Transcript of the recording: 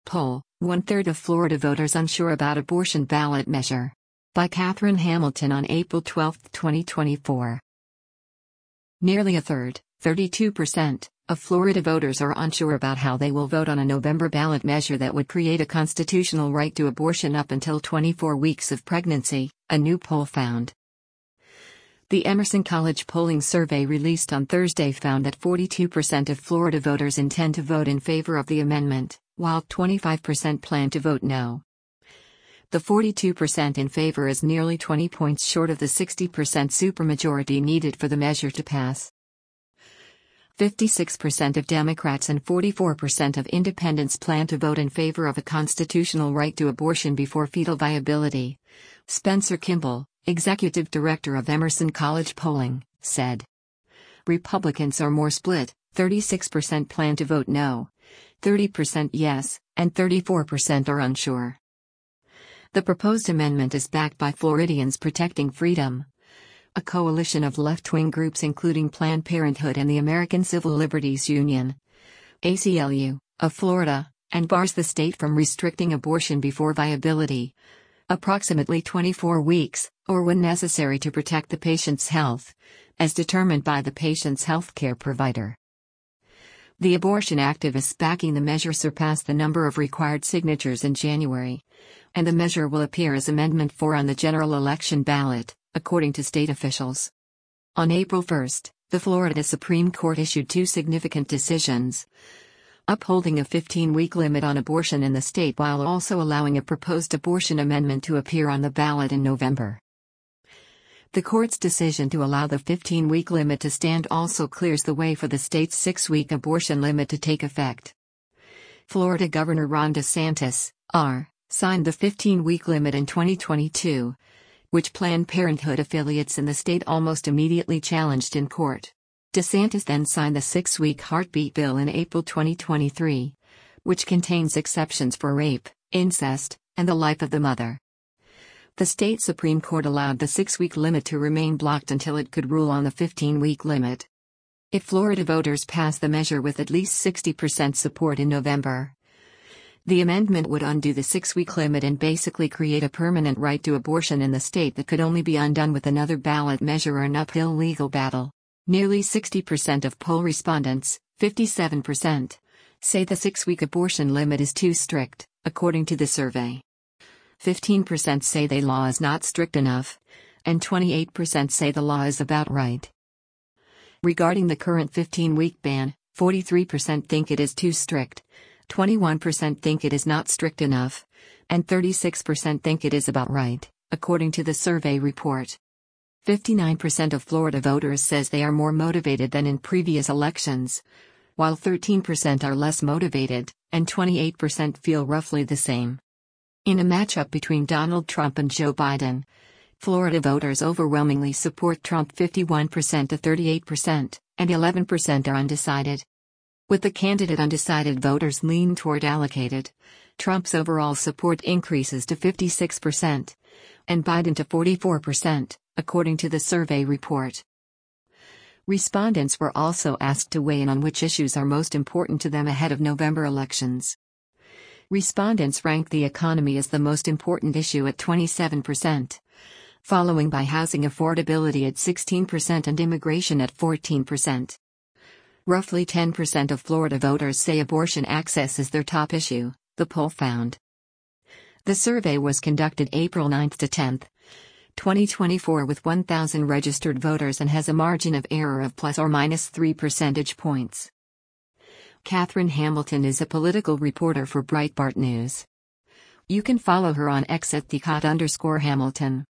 poll, one-third of Florida voters unsure about abortion ballot measure. By Catherine Hamilton on April 12, 2024. Nearly a third, 32%, of Florida voters are unsure about how they will vote on a November ballot measure that would create a constitutional right to abortion up until 24 weeks of pregnancy, a new poll found. The Emerson College polling survey released on Thursday found that 42% of Florida voters intend to vote in favor of the amendment, while 25% plan to vote no. The 42% in favor is nearly 20 points short of the 60% supermajority needed for the measure to pass. 56% of Democrats and 44% of independents plan to vote in favor of a constitutional right to abortion before fetal viability. Spencer Kimball, executive director of Emerson College Polling, said. Republicans are more split, 36% plan to vote no, 30% yes, and 34% are unsure. The proposed amendment is backed by Floridians Protecting Freedom, a coalition of left-wing groups including Planned Parenthood and the American Civil Liberties Union, ACLU, of Florida, and bars the state from restricting abortion before viability, approximately 24 weeks, or when necessary to protect the patient's health, as determined by the patient's healthcare provider. The abortion activists backing the measure surpassed the number of required signatures in January, and the measure will appear as Amendment 4 on the general election ballot, according to state officials. On April 1, the Florida Supreme Court issued two significant decisions, upholding a 15-week limit on abortion in the state while also allowing a proposed abortion amendment to appear on the ballot in November. The court's decision to allow the 15-week limit to stand also clears the way for the state's 6-week abortion limit to take effect. Florida Governor Ron DeSantis, R., signed the 15-week limit in 2022, which Planned Parenthood affiliates in the state almost immediately challenged in court. DeSantis then signed the 6-week heartbeat bill in April 2023, which contains exceptions for rape, incest, and the life of the mother. The state Supreme Court allowed the 6-week limit to remain blocked until it could rule on the 15-week limit. If Florida voters pass the measure with at least 60% support in November, the amendment would undo the 6-week limit and basically create a permanent right to abortion in the state that could only be undone with another ballot measure or an uphill legal battle. Nearly 60% of poll respondents, 57%, say the 6-week abortion limit is too strict, according to the survey. 15% say the law is not strict enough, and 28% say the law is about right. Regarding the current 15-week ban, 43% think it is too strict, 21% think it is not strict enough, and 36% think it is about right, according to the survey report. 59% of Florida voters says they are more motivated than in previous elections, while 13% are less motivated, and 28% feel roughly the same. In a matchup between Donald Trump and Joe Biden, Florida voters overwhelmingly support Trump 51% to 38%, and 11% are undecided. With the candidate undecided voters lean toward allocated, Trump's overall support increases to 56%, and Biden to 44%, according to the survey report. Respondents were also asked to weigh in on which issues are most important to them ahead of November elections. Respondents ranked the economy as the most important issue at 27%, following by housing affordability at 16% and immigration at 14%. Roughly 10% of Florida voters say abortion access is their top issue, the poll found. The survey was conducted April 9 to 10, 2024 with 1,000 registered voters and has a margin of error of plus or minus 3 percentage points. Catherine Hamilton is a political reporter for Breitbart News. You can follow her on X at @thecot_Hamilton.